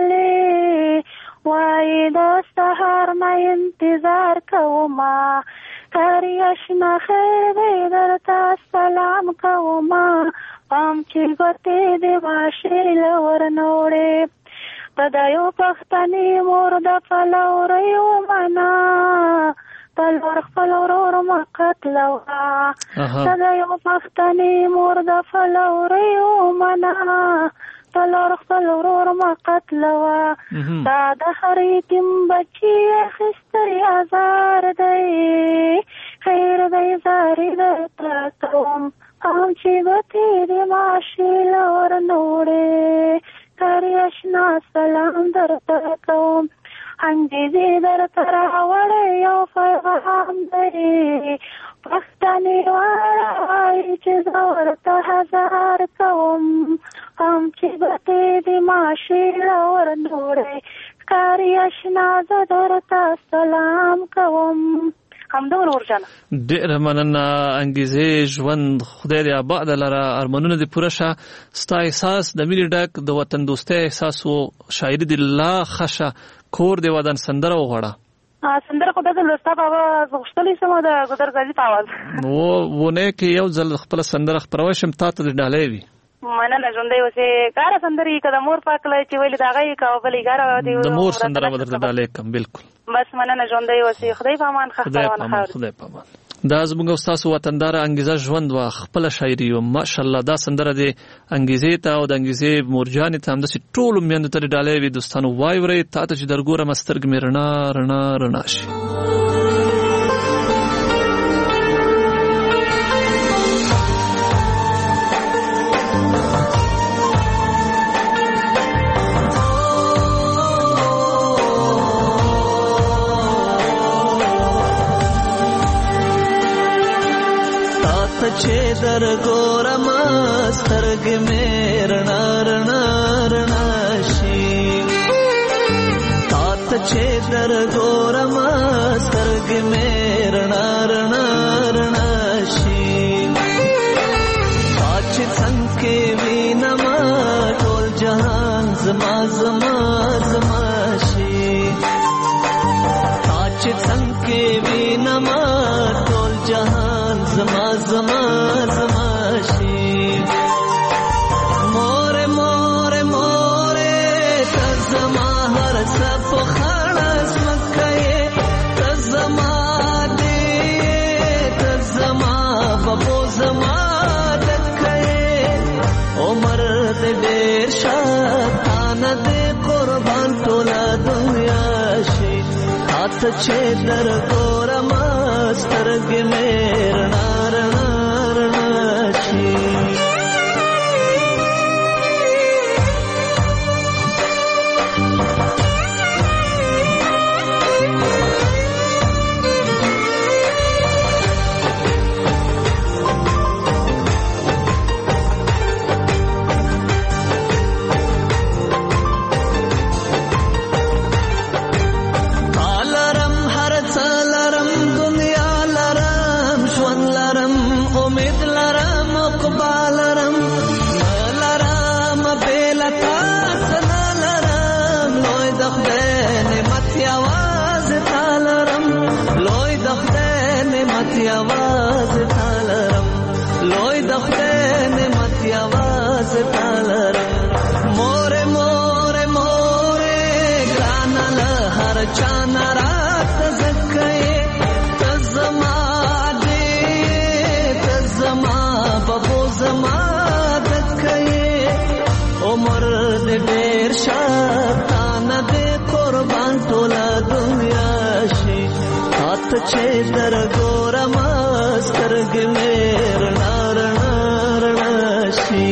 نیولې وایي د سهار نه انتظار کومه کاری اشنا خیر دی درته سلام کومه پام چې ګوتې د ماشې له ورنوړې ته د یو پښتنې مور د پلوریو منا تلور خپل ورور مه قتلوه ته د یو پښتنې مور د پلوریو منا تلور خپل ورور مه قتلوه دا د هر یتیم بچي اخیستی ازار دی خیر دی زاري درته کوم هم چې ګوتې د ماشې له ورنوړې کاری اشنا سلام درته کوم انګریزي درته راوړی یو پیغام دی پښتنې وایي چې زه ورته هزار کوم هم چې ګوتې د ماشې له ورنوړې کاری اشنا زه درته سلام کوم همدومره ورجانه ډېره مننه انګیزې ژوند خدای دې آباد لره ارمانونه دې پوره شه ستا احساس د مینې ډک د وطن دوستۍ احساس و شاعري دې لا ښه شه کور دې ودان سندره وغواړه سندره خو داسې لوستا په اواز غوښتلی شم د ګودر ګازي په اواز ونې کې یو ځل خپله سندره خپروی شم تا ته دې ډالۍ وي مننه ژوندی اوسې کاره سندرې که د مور پاکله چې ویلې د هغه یې کوه بلې ګاره د مور سندره به درته ډالۍ کړم بالکل بس مننه ژوندی اوسې خدای په امان ښه خپروانه خدای په امان دا زموږ او ستاسو وطنداره انګیزه ژوند وه خپله شاعري وه ماشاءالله دا سندره دې انګیزې ته او د انګیزې مورجانې ته همداسې ټولو میندو ته دې ډالۍ وي دوستانو واورئ تا ته چې درګورمه سترګې مې رڼا رڼا رڼا شي چې در ګورم سترګې مې رڼا رڼا رڼا شي تا ته چې در ګورم سترګې مې رڼا رڼا رڼا شي تا چې څنګه کې وینم ټول جهان زما زما زما شي تا چې څنګه کې وینم ټول جهان زما زما زما شي مور مور مور ته زما هر څه په خړس مکه ته زما دې ته زما بابو زما دکه عمر دې ډېر شاتانه دې قربان ټوله دنیا شي هات چې در ګورم سترګې مې رڼا رڼا رڼا شي आवाज तालरम लोय दखते ने मत आवाज तालरम मोरे मोरे मोरे ग्रानल हर चाना रात जक्के तजमा दे तजमा बबो जमा दक्के उमर दे देर शातान दे कुर्बान टोला दुनिया शी हाथ छे दर गोरम سترګې مې رڼا رڼا رڼا شي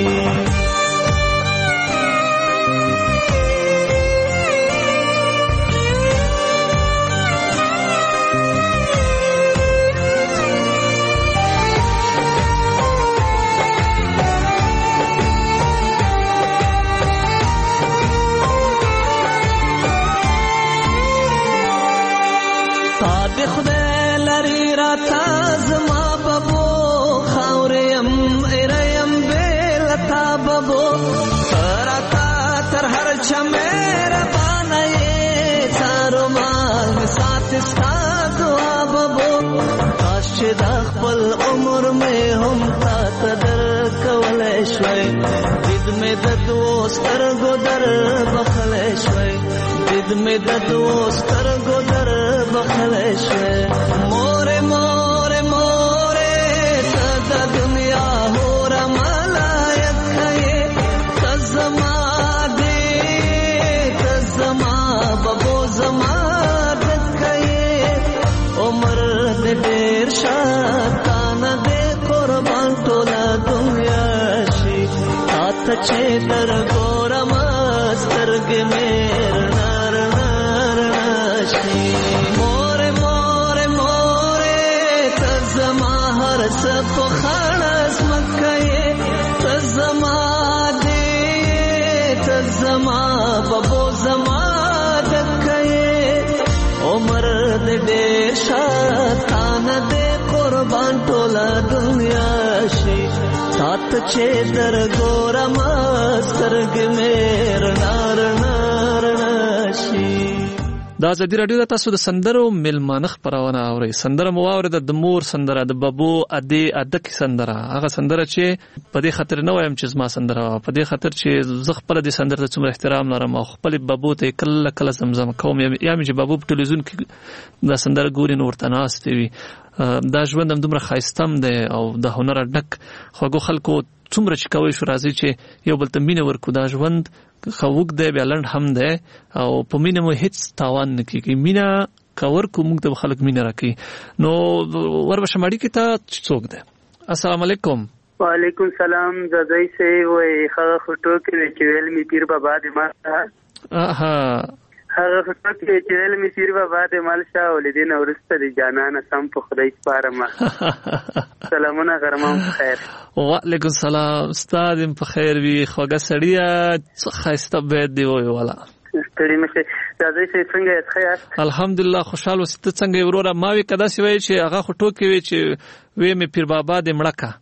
خپل عمر مې هم تا ته درکولی شوی دید مې د دوو سترګو در بخلی شوی دید مې د دوو سترګو در بخلی شوی مورې مورې مورې ته د دنیا هوره ملایک یې ته زما دې ته زما ببو زما عمر دې ډېر شاتانه دې قربان ټوله دنیا شي تاته چې در ګورم سترګې مې رڼا رڼا رڼا شي مورې مورې مورې ته زما هر څه په خړه ځمکه یې ته زما دې ته زما ببو زما ډکه یې عمر دې ډېر شاتانه دې قربان ټوله دنیا شي تاته چې در ګورم سترګې مې رڼا رڼا رڼا شي. دا ازادي راډیو د تاسو د سندرو میلمانه خپرونه اورئ. سندره مو واورېده د مور سندره د ببو ادې ادکې سندره هغه سندره چې په دې خاطر نه وایم چې زما سندره په دې خاطر چې زه خپله دې سندره ته څومره احترام لرم او خپلې ببو ته یې کله کله زمزمه کوم یا مې چې ببو په ټلویزیون کې دا سندره ګوري نو ورته ناستې وي. دا ژوند هم دومره ښایسته هم دی او د هنره ډک خوږو خلکو څومره چې کوی شو راځي چې یو بل ته مینه ورکړو. دا ژوند خوږ دی بیا لنډ هم دی او په مینه مو هیڅ تاوان نه کېږي. مینه که ورکړو موږ ته به خلک مینه راکوي. نو وربشم اړیکې ته څوک دی؟ السلام علیکم. وعلیکم سلام. زدی صاحب وایي هغه خو ټوکې وې چې ویل مې پیر بابا دې ما اها هغه خو ټوکې چې ویل مې پیر بابا دې مال شاه ولې نه ورسته دې جانانه سم په خدای سپارم. سلامونه غرمه خیر. وعلیکم سلام. استاد په خیر وي خوږه سړیه څه ښایسته بیت دی وایي والا ستړي مشه. راځئ چې څنګه یې ښه یاست؟ الحمدلله خوشحاله اوسې. ته څنګه یې وروره؟ ما وی که داسې وایي چې هغه خو ټوکې وي چې وی مې پیر بابا دې مړه که.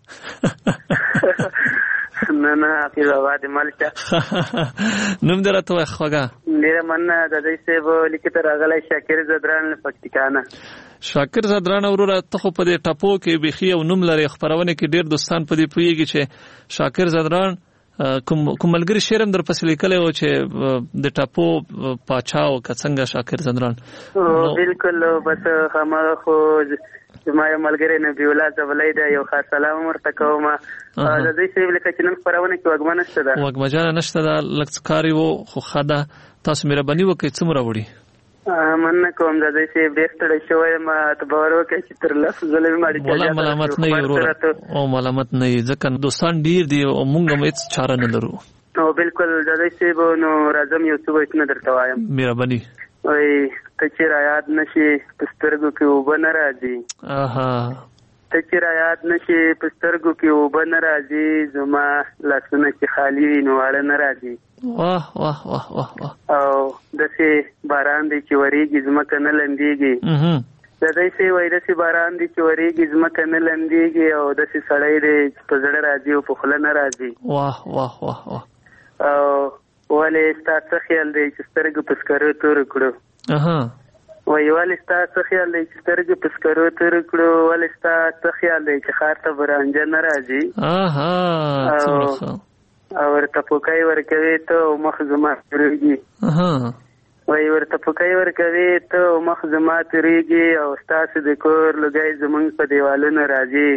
نه نه پیر بابا دې مړ شه. نوم دې راته وایه خوږه. ډېره مننه. ددی صاحب لیکې ته راغلی شاکر زدران له پکتیکا نه. شاکر زدران وروره ته خو په دې ټپو کې بیخي یو نوم لري. خپرونه کې ډېر دوستان په دې پوهېږي چې شاکر زدران کوم کوم ملګري شعر هم در پسې لیکلی و چې د ټپو پاچا و که څنګه شاکر زدران. بلکل بس هماغه خو زما یو ملګری نبی الله زبلی دی یو خاص سلام ورته کوم. د دوی صاحب لکه چې نن خپرونه کې وږمه نشته ده وږمه جانه نشته ده لږ څه کار و خو ښه ده. تاسو مهرباني وکړئ څومره وړي؟ مننه کوم. د دوی صاحب ډېر ستړی شوی یم. ته باور وکړئ چې تر لس ځله مې اړیکه ولا ملامت نه یې وروره او ملامت نه یې ځکه دوستان ډېر دي او موږ هم هېڅ چاره نه لرو. او بلکل د دوی صاحب نو راځم یو څه بیتونه درته وایم. مهرباني. وایي ته چې رایاد نشي په سترګو کې اوبه نه راځي. اها ته چې رایاد نشي په سترګو کې اوبه نه راځي زما لاسونه چې خالي وي نو واړه نه راځي. واه واه واه واه واه. او داسې باران دی چې ورېږي ځمکه نه لندېږي. د دوی صاحب وایي داسې باران دی چې ورېږي ځمکه نه لندېږي او داسې سړی دی چې په زړه راځي او په خوله نه راځي. واه واه واه واه. او ولې ستا څه خیال دی چې سترګې په سکرو تورې کړو؟ اها وایي ولې ستا څه خیال دی چې سترګې په سکرو تورې کړو؟ ولې ستا څه خیال دی چې ښار ته به رانجه نه راځي؟ اها او ورته پوکۍ ورکوي ته او مخ زما تورېږي. وایي ورته پوکۍ ورکوي ته او مخ زما تورېږي او ستاسو د کور لوګی زمونږ په دیوالونو راځي.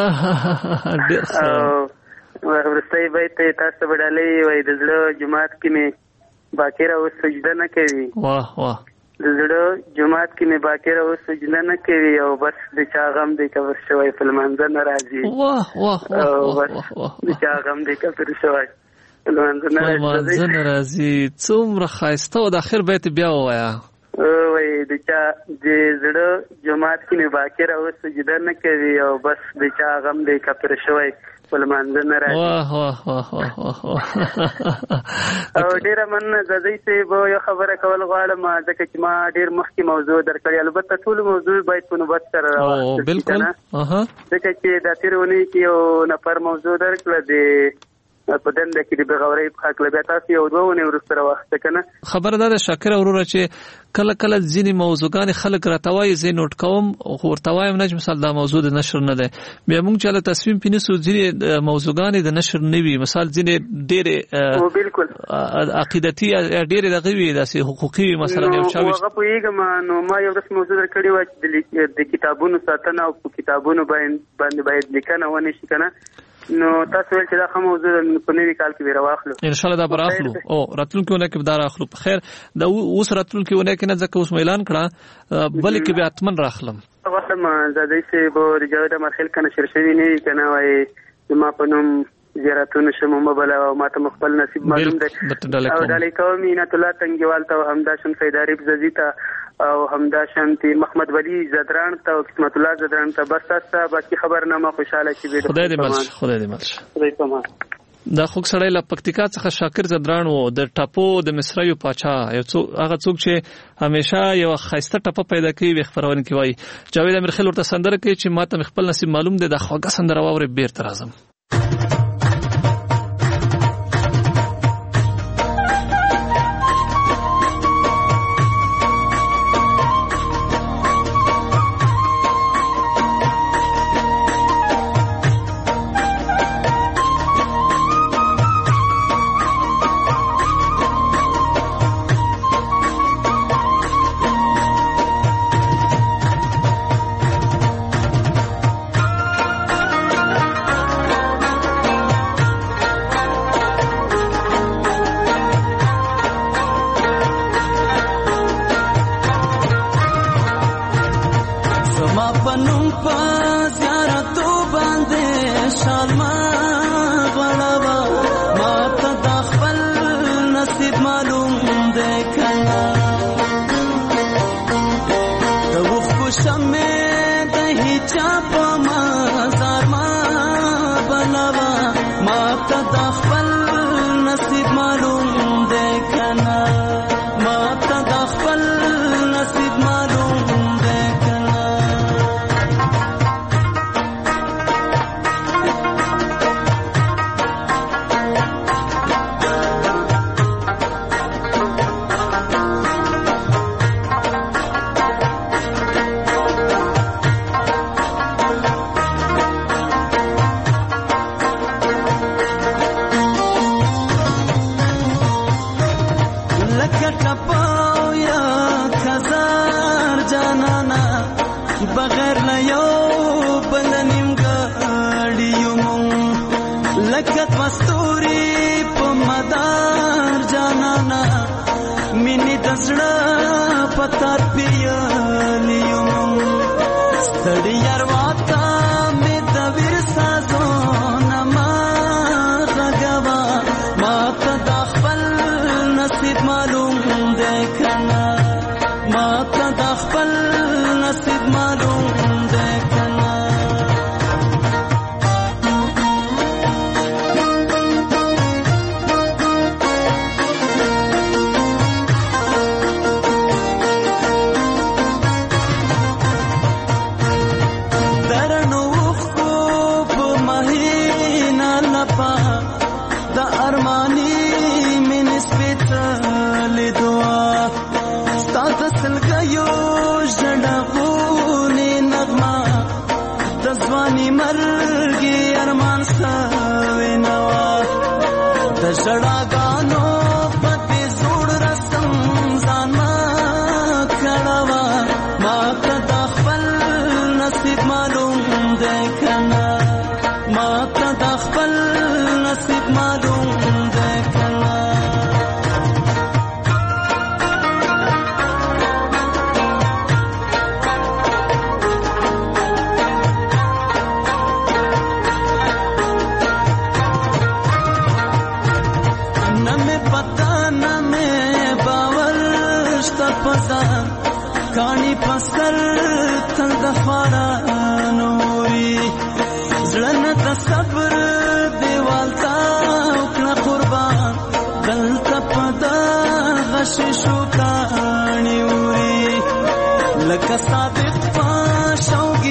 او وروستی بیت ته تاسو به ډالۍ وایي د زړه جومات کې مې باکره اوس سجده نه کوي. واه واه. د زړه جومات کې مې باکره اوس سجده نه کوي او بس د چا غم دی کبر شوی په لمانځه نه راځي. واه واه واه. او بس د چا غم دی کبر شوی په لمانځه نه راځي. څومره ښایسته و. د اخر بیت بیا ووایه. وایي د چا د زړه جومات کې مې باکره اوس سجده نه کوي او بس د چا غم دی کبر شوی په لمانځه نه راځي. واه واه واه واه واه. او ډېره مننه. زدی صاحب یو خبره کول غواړم ځکه چې ما ډېر مخکې موضوع درکړې البته ټولو موضوع باید په نوبت سره راوړل بلکل. ځکه چې دا تېرې اونۍ کې یو نفر موضوع درکړه د په دنده کې د بغاوري په حق لبیا تاسو یو دوه ونې ورسره واخته کنه. خبردار شاکر وروره چې کله کله ځینی موضوعګان خلک راتوي زه نوٹ کوم او ورتوي نه مثال دا موضوع د نشر نه ده بیا موږ چې له تصمیم پینسو ځینی موضوعګان د نشر نه وي مثال ځینی ډېر بالکل عقیدتي ډېر دغه وي داسې حقوقي مثلا یو چا هغه په یګه نو ما یو د موضوع کړی و د کتابونو ساتنه او کتابونو باندې باید لیکنه ونه شي کنه. نو تاسو ول چې دا کوم موضوع په نوي کال کې راوخلو ان شاء الله دا براخلو او راتلونکو نه کې دا راخلو. په خیر دا اوس راتلونکو نه کې نه ځکه اوس اعلان کړه بلکې بیا اتمن راخلم وخت ما زادای سي بو رجاوده مرخل کنه شرشوي نه کنه وای ما په نوم زیارتونه شمو مبلا او ماته مخبل نصیب معلوم ده او دالې قومي نه الله تنګوال ته همدا شن فیداری ززیتا او همدا شانتی محمد ولی زدران ته او قسمت الله زدران ته بس تاسو باقي خبرنامه خوشاله شي به خدای دې مل خدای دې مل خدای پامان. دا خوک سړی له پکتیکا څخه شاکر زدران وو د ټاپو د مصریو پاچا یو څو هغه څوک چې همیشه یو خاصه ټاپه پیدا کوي به خبرونه کوي. جاوید امیرخیل ورته سندره کوي چې ماته خپل نصیب معلوم دی د خوګه سندره ووري بیر تر اعظم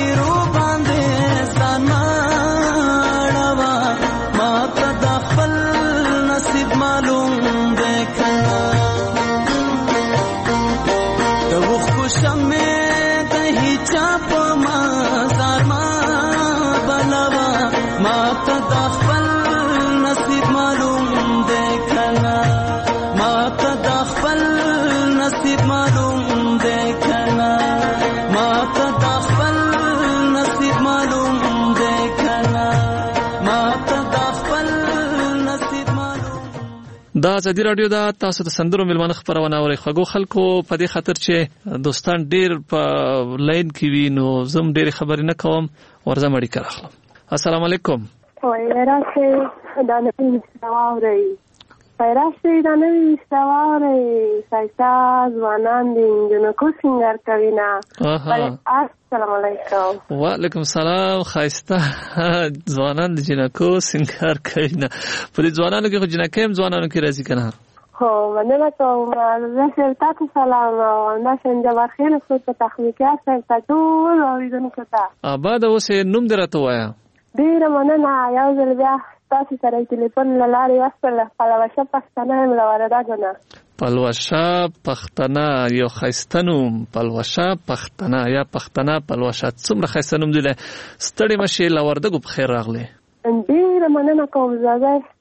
Bal ته د خپل نصیب معلوم دی کنه ما ته د خپل نصیب معلوم دی کنه ما ته د خپل نصیب معلوم دی کنه ما ته د خپل نصیب معلوم. دا ازادي رادیو دا تاسو ته سندرو ملمنه خبرونه اوري خغو خلکو په دې خاطر چې دوستان ډیر په لاین کې وي نو زم ډیر خبرې نه کوم ورزم اړیکه راخلم. السلام علیکم. وای راشه دا نه مستواوري پیراسته دا نه مستواوري سایتا ځوانان دي نو کو سنگار کوي نه. السلام علیکم. وعلیکم السلام. خایسته ځوانان دي جنکو سنگار کوي نه په دې ځوانانو کې خو جنکې هم ځوانانو کې راځي کنه. خو مننه کوم زه تاسو سلام او دا څنګه ورخېله څه په تخنیکي سره تاسو اوریدونکو ته آباد اوسه نوم درته وایا. ډیره مننه یو ځل بیا تاسو سره ټلیفون لاره واسطه پلوشه پښتنه ملوارده غنه پلوشه پښتنه یو خیستنوم پلوشه پښتنه یا پښتنه پلوشه څومره خیستنوم دی ستړي مشه لورده په خیر راغله. ډیره مننه کوم زه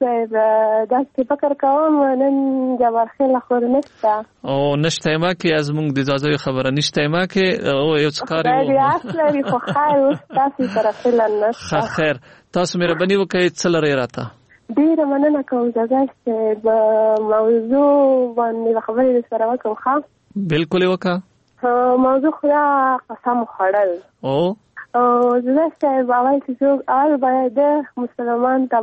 دا چې فکر کوم نن جوارخېله خو نشته او نشته ما کې از مونږ د اجازه خبره نشته ما کې او یو څکاري وو دا اصلي خو خیر اوس تاسو سره فلن نشته. خیر تاسو مهرباني وکړئ څه لري راته. ډیره مننه کوم زه چې موضوع باندې خبرې سره وکم. ښه بالکل وکړه. موضوع خدا قسم خوړل او او زه چې باور چې څوک اول باید مسلمان ته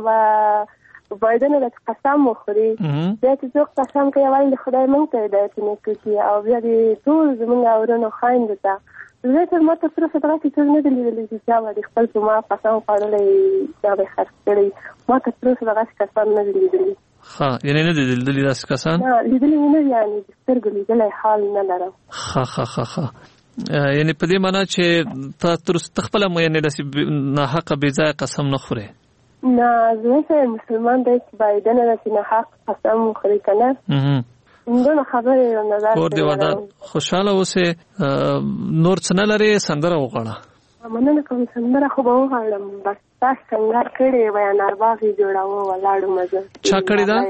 باید نه قسم وخوري بیا چې څوک قسم کوي اول د خدای مونږ ته هدایت نه کوي او بیا د ټول زمونږ اورونو خاين دي تا زه چې ماته پر فتره کې څه نه دي لیدلې چې چا باندې خپل په ما قسم خوړلې دا به خرڅ کړي ماته پر فتره کې قسم نه دي لیدلې. ها یعنی نه دي لیدلې داس کسان نه لیدلې نه یعنی سترګې لیدلې حال نه لرم. ها ها ها ها یعنی په دې معنی چې تا تر تخپل مې نه داسې نه حق بې ځای قسم نه خوري. نه زه مسلمان دی چې باید نه داسې نه حق قسم خوري کنه. نو خبره نظر کور دی ودا خوشاله اوسه نور څه نه لري سندره وغواړه. مننه کوم سندره خو به وغواړم بس تاسو څنګه کړي بیان ارباغي جوړاو ولاړو مزه چا کړی دا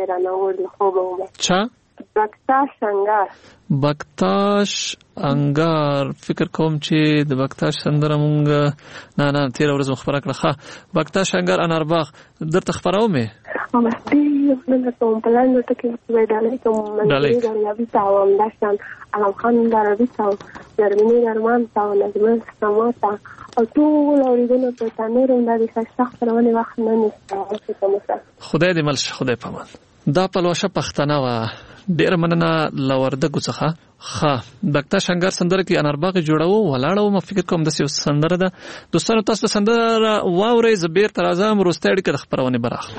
چا بکتاش انگار بکتاش انگار فکر کوم چې د بکتاش سندره مونږ نه نه تیر ورځ خبره کړه. ښه بکتاش انگار انارباغ درته خبرو مې او مستي نن کوم پلان نو ته کې وېدالې کوم منځي یا بي تاوم داشتن علم خان دروي تاو درمني درمان تاو نظم سماتا او ټول اوریدنه په تنورم د ښه خبرونه وخت نه نشته. خدای دې ملش خدای پامان. دا پلوشه پښتنه وا ډیر مننه لوردګو څخه. ښه دکتا شنګار سندره کې انارباغ جوړاو ولاړو ما فکر کوم د سندره ده دوستانو تاسو سندره واوري زبیر تر اعظم روستړي کې خبرونه براخله.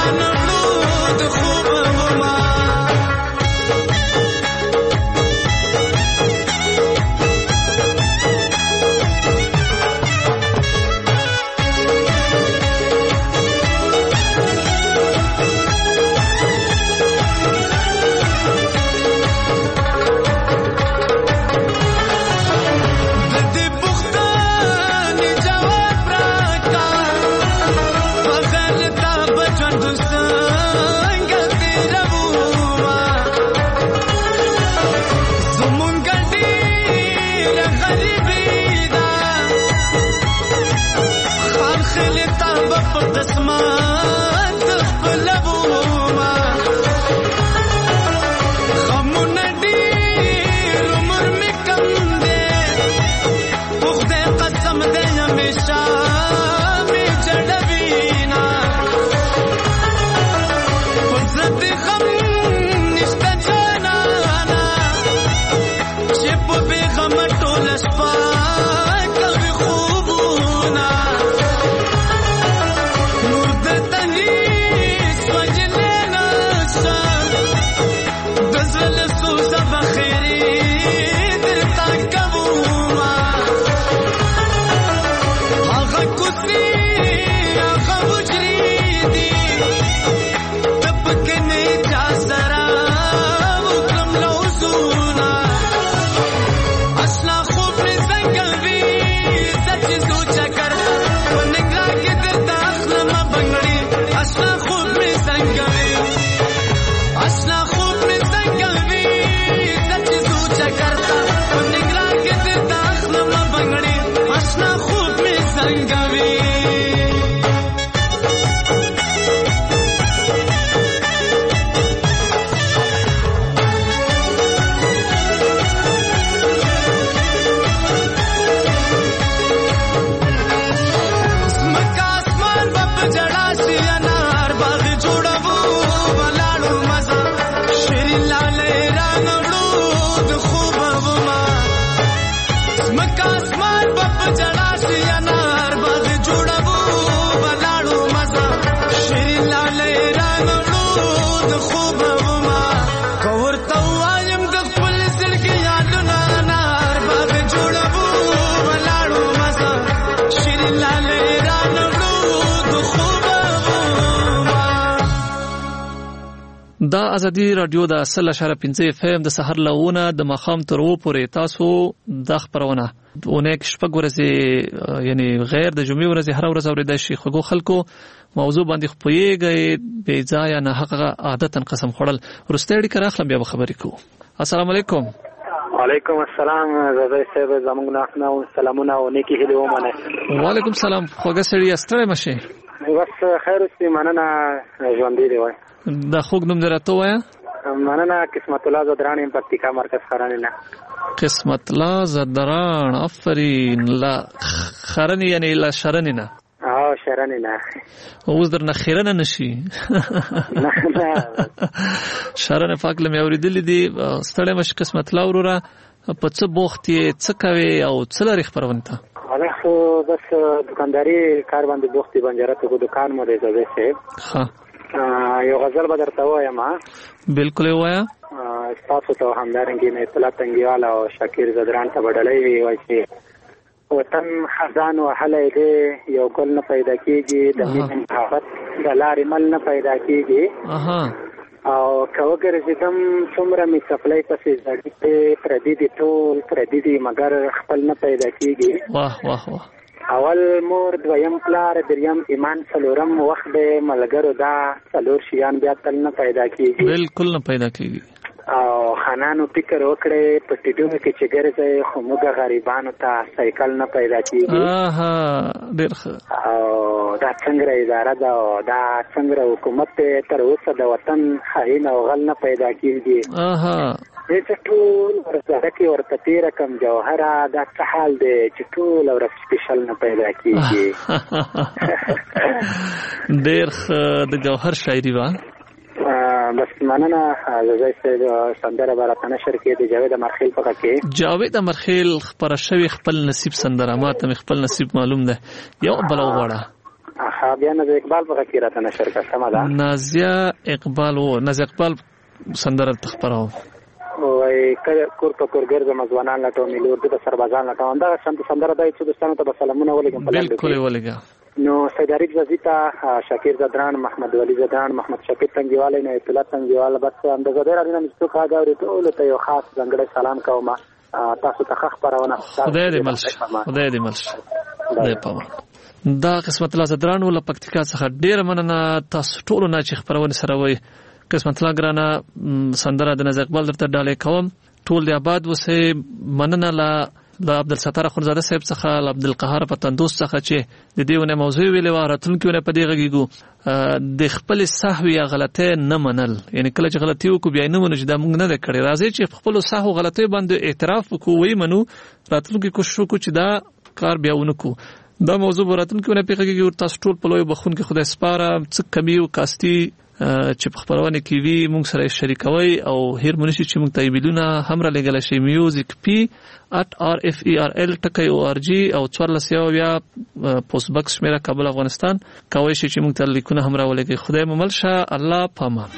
دا ازادي رادیو د اصل اشاره پنځه اف ام د سحر لونه د مخام تر و پورې تاسو د خبرونه اونیک شپږ ورځې یعنی غیر د جمعې ورځې هر ورځ اورېدای شي خو خلکو موضوع باندې خپويږي بې ځای نه حقیقه عادت قسم خورل ورستېړي کړه خپل بیا خبرې کو. السلام علیکم. وعلیکم السلام زوی صاحب زموږ نه او سلامونه او نیکی هلي ومنه. وعلیکم السلام خوګه سړی استره مشه. بس خیر اوسې مننه ژوند دی وای. دا خوګ نوم درته وایا؟ مننه قسمت الله زدران پکتیکا مرکز خرانه نه. قسمت الله زدران افرین لا خرنی یعنی لا شرنی نه. آه شرنی نه. اوس درنه خیرنه نشي. نه نه. شرنه فاکل مې اوریدلې دي ستړی مش قسمت الله وروره په څه بوخت یې څه کوي او څه لري خبرونه ته. حالا خو بس دکانداری کار باندې بوختي بنجاره ته دکان مو دی زوی صاحب. ها. یو غزل به درته وایم. بالکل وایا. تاسو ته همدارنګه مې اطلاع تنګیواله او شاکر زدران ته بدلې وی وای چې وطن خزان وهلې دی یو ګل نه پیدا کیږي د مين محبت د لارې مل نه پیدا کیږي. اها او کاوګر زدم څومره می سپلای پسې ځړې پردي دي ټول پردي دي مگر خپل نه پیدا کیږي. واه واه واه. اول مور دویم پلار دریم ایمان څلورم وخت به ملګرو دا څلور شیان بیا تل نه پیدا کیږي. بالکل نه پیدا کیږي. او خانانو فکر وکړي په ټیډو کې چې ګرځي خو موږ غریبانو ته سایکل نه پیدا کیږي. اها ډیر ښه. او دا څنګه اداره ده او دا څنګه حکومت تر اوسه د وطن خاين او غل نه پیدا کیږي. اها دې ټول ورته کې ورته تیر کم جوهره دا څه حال دی چې ټول اور سپیشل نه پیدا کیږي. ډیر د جوهر شاعري وا. بس مننه زوی صاحب سندره براتنه نشر کې د جاوید امرخیل په کې. جاوید امرخیل خبر شوی خپل نصیب سندره ماته خپل نصیب معلوم ده یو بل وغواړه. ها بیا نازیه اقبال په کې راته نشر کړه سم ده نازیه اقبال او نازیه اقبال سندره تخبرو وای کور په کور ګرځم ځوانان لټو ملور د سربازان لټو دا څنګه سندره دای چې دوستانو ته سلامونه ولګم بالکل ولګا نو سید عریف زیتا شاکر زدران محمد ولی زدران محمد شکیب تنگیواله نه اطلاع تنگیواله بس اندازه ډیر اړینه مستو کاغوري ټول ته یو خاص ځنګړی سلام کوم تاسو ته خخ پرونه خدای دې ملش خدای دې ملش خدای پاو دا قسمت الله زدران ول پکتیکا څخه ډیر مننه تاسو ټول نه چې خبرونه سره وای قسمت الله ګرانه سندره د نازیه اقبال درته ډالې کوم ټول دی آباد وسه مننه لا د عبدالستار خورزاده صاحب څخه د عبدالقهار پتندوس څخه چې د دېونه موضوع ویلې و راتلونکو په دې غږیږو د خپل سهو یا غلطه نه منل یعنی کله چې غلطي وکړو بیا نه منو چې دا موږ نه کړی راځي چې خپل سهو غلطي باندې اعتراف وکړو وای منو راتلونکو کوشش وکړو چې دا کار بیا ونکو دا موضوع راتلونکو نه پیږي ورته تاسو ټول په لوی بخون کې خدای سپاره څه کمی او کاستی چې په خبرونه کې وی موږ سره شریکوي او هیر منشي چې موږ ته ایمیلونه هم را لګل شي میوزیک پی at r f e r l ټکی او ار جی او څوارلس یو بیا پوسټ باکس میرا کابل افغانستان کوي چې موږ ته لیکونه هم را ولګي خدای مو ملشه الله پامان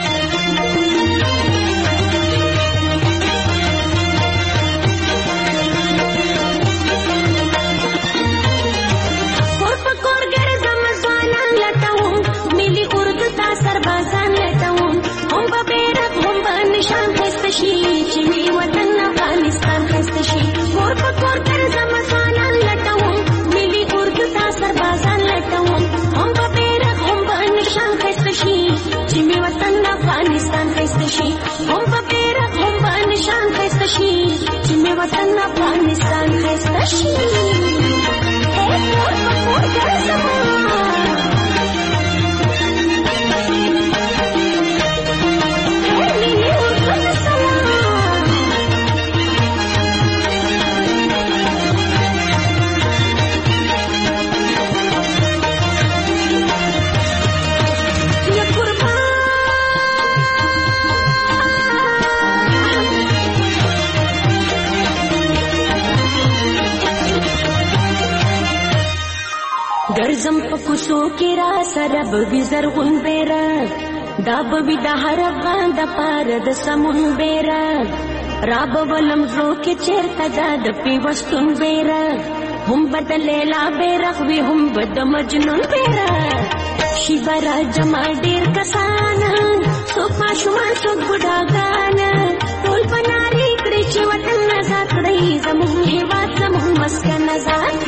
वतन अफगानिस्तान है सशी ए मोर मोर कर समा ګرځم په کوڅو کې را سره به زرغون بیره دا به د هر افغان د پاره د سمون بیره را به ولم زو کې چیرته دا د پیوستون بیره هم بدل لا بیره وی هم بد مجنون بیره شي برا جما ډیر کسان څوک ماشومان څوک بډاګان ټول بناري کړی چې وطن آزاد کړی زموږ هیواد زموږ مسکن آزاد